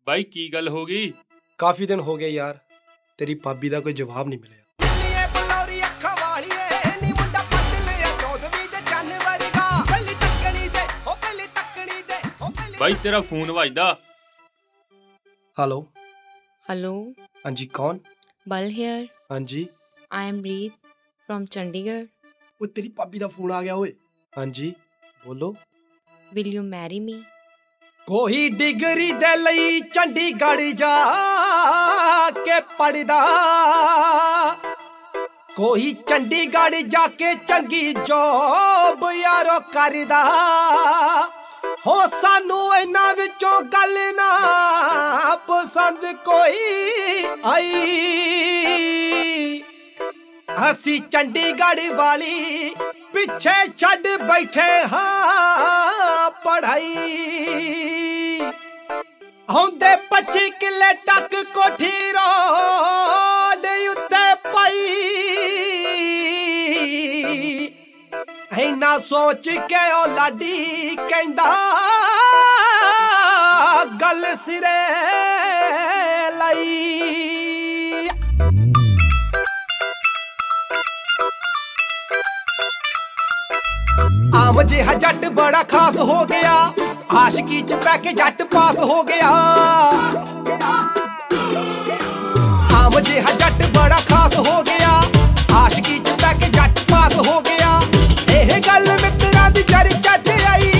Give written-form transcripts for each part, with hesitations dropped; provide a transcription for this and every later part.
ਬਾਈ ਕੀ ਗੱਲ ਹੋ ਗਈ? ਕਾਫੀ ਦਿਨ ਹੋ ਗਏ ਯਾਰ, ਤੇਰੀ ਭਾਬੀ ਦਾ ਕੋਈ ਜਵਾਬ ਨਹੀਂ ਮਿਲਿਆ। ਬਾਈ ਤੇਰਾ ਫੋਨ ਵੱਜਦਾ। ਹੈਲੋ हेलो ਹਾਂਜੀ ਕੌਣ? बल हेयर। ਹਾਂਜੀ I am Reet from Chandigarh. ਓਏ ਤੇਰੀ ਭਾਬੀ ਦਾ ਫੋਨ ਆ ਗਿਆ ਓਏ। ਹਾਂਜੀ ਬੋਲੋ। Will you marry me? ਕੋਈ ਡਿਗਰੀ ਦੇ ਲਈ ਚੰਡੀਗੜ੍ਹ ਜਾ ਕੇ ਪੜਦਾ, ਕੋਈ ਚੰਡੀਗੜ੍ਹ ਜਾ ਕੇ ਚੰਗੀ ਜੋਬ ਯਾਰੋ ਕਰਦਾ। ਹੋ ਸਾਨੂੰ ਇਹਨਾਂ ਵਿੱਚੋਂ ਗੱਲ ਨਾ ਪਸੰਦ ਕੋਈ ਆਈ, ਅਸੀਂ ਚੰਡੀਗੜ੍ਹ ਵਾਲੀ ਪਿੱਛੇ ਛੱਡ ਬੈਠੇ ਹਾਂ ਪੜ੍ਹਾਈ। ਆਉਂਦੇ 25 ਕਿੱਲੇ ਟੱਕ ਕੋਠੀ ਰੋਡ ਉੱਤੇ ਪਈ, ਇੰਨਾ ਸੋਚ ਕੇ ਉਹ ਲਾਡੀ ਕਹਿੰਦਾ ਗੱਲ ਸਿਰੇ ਲਈ। ਆਮ ਜਿਹਾ ਜੱਟ ਬੜਾ ਖਾਸ ਹੋ ਗਿਆ, ਆਸ਼ਕੀ ਚ ਪੈ ਕੇ ਜੱਟ ਪਾਸ ਹੋ ਗਿਆ। ਆਮ ਜਿਹਾ ਜੱਟ ਬੜਾ ਖਾਸ ਹੋ ਗਿਆ, ਆਸ਼ਕੀ ਚ ਪੈ ਕੇ ਜੱਟ ਪਾਸ ਹੋ ਗਿਆ। ਇਹ ਗੱਲ ਮਿੱਤਰਾਂ ਦੀ ਚਰਚਾ ਚ ਆਈ,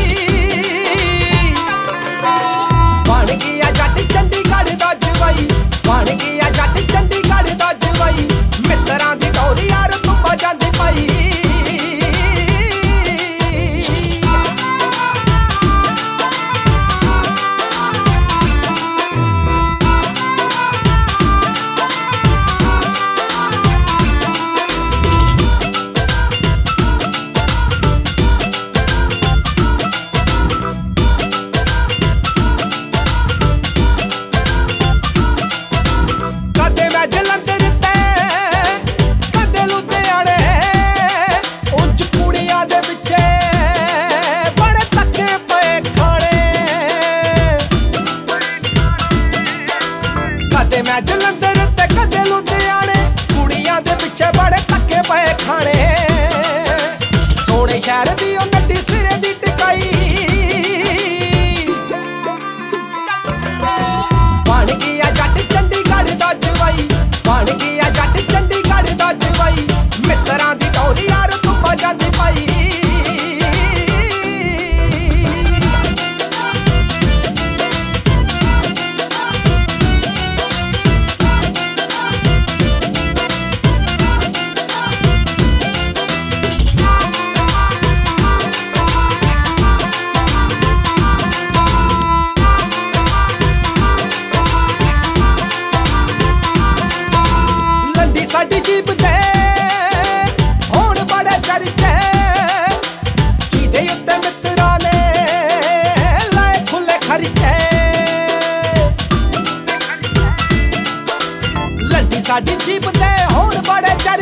ਬਣ ਗਿਆ ਜੱਟ ਚੰਡੀਗੜ੍ਹ ਦਾ ਜਵਾਈ, ਬਣ ਗਿਆ ਜੱਟ ਚੰਡੀਗੜ੍ਹ ਦਾ ਜਵਾਈ। ਮਿੱਤਰਾਂ ਦੀ ਟੋਰੀ ਯਾਰ ਤੁੰਬਾ ਜਾਂਦੀ ਪਈ। ਮੈਂ ਜਲੰਧਰ ਤੇ ਕਦੇ ਲੁਧਿਆਣੇ, ਕੁੜੀਆਂ ਦੇ ਪਿੱਛੇ ਬੜੇ ਧੱਕੇ ਪਏ ਖਾਣੇ। ਸੋਹਣੇ ਸ਼ਹਿਰ ਦੀ ਉਹ ਨੱਡੀ ਸਿਰੇ ਦੀ ਟਿਕਾਈ, ਬਣ ਗਿਆ ਜੱਟ ਚੰਡੀਗੜ੍ਹ ਦਾ ਜਵਾਈ, ਬਣ ਗਿਆ ਜੱਟ ਚੰਡੀਗੜ੍ਹ ਦਾ ਜਵਾਈ। ਮਿੱਤਰਾਂ ਦੀ ਟੋਰੀ ਯਾਰ ਤੁੰਬਾ ਜਾਂਦੀ ਪਈ। ਸਾਡੀ ਜੀਪ ਤੇ ਹੁਣ ਬੜੇ ਚਰਚੇ, ਜਿਹਦੇ ਉੱਤੇ ਮਿੱਤਰਾਂ ਨੇ ਲਾਏ ਖੁੱਲੇ ਖਰਚੇ। ਲੰਡੀ ਸਾਡੀ ਜੀਪ ਤੇ ਹੁਣ ਬੜੇ ਚਰਚੇ,